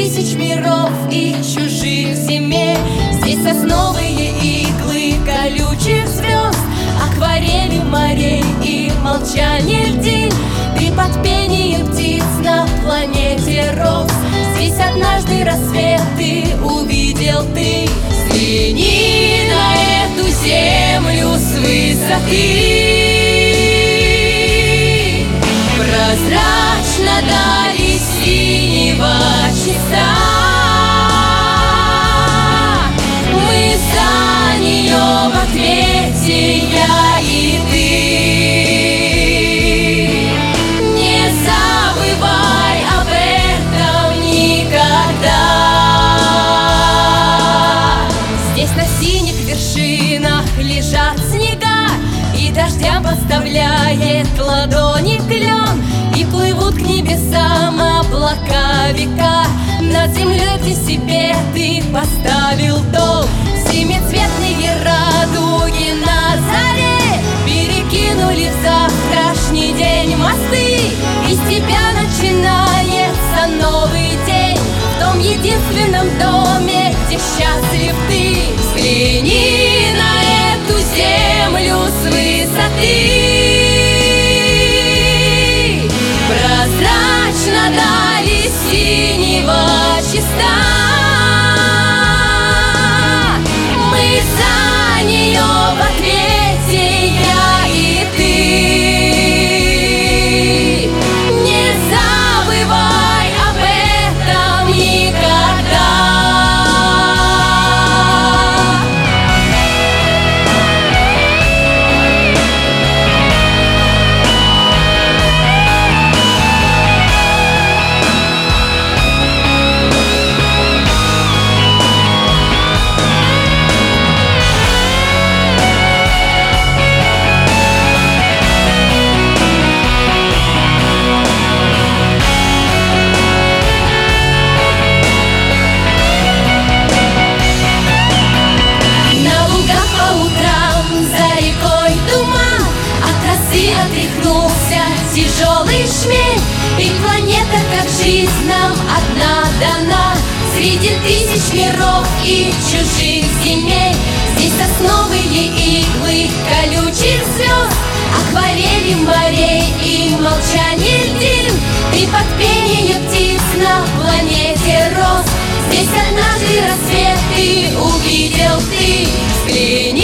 тысяч миров и чужих земель. Здесь сосновые иглы колючих звезд, акварели морей и молчание льдин. Ты под пением птиц на планете рос. Здесь однажды рассветы увидел ты. Взгляни на эту землю с высоты. Прозрачно дали синего чиста. Мы за нее в ответе, я и ты. Не забывай об этом никогда. Здесь на синих вершинах лежат снега, и дождям подставляет ладони клен, и плывут к небесам облака века. Над землей, где себе ты поставил дом, семицветные радуги на заре перекинули в завтрашний день мосты. Из тебя начинается новый день, в том единственном доме, где счастлив ты. Взгляни на эту землю с высоты. Прозрачно дали синего чиста. Мы за нее в ответе, я и ты. Не забывай об этом никогда. Отряхнулся тяжелый шмель, и планета, как жизнь, нам одна дана. Среди тысяч миров и чужих земель. Здесь сосновые иглы колючих звезд, акварели морей и молчание льдин. Ты под пение птиц на планете рос. Здесь однажды рассветы увидел ты. Взгляни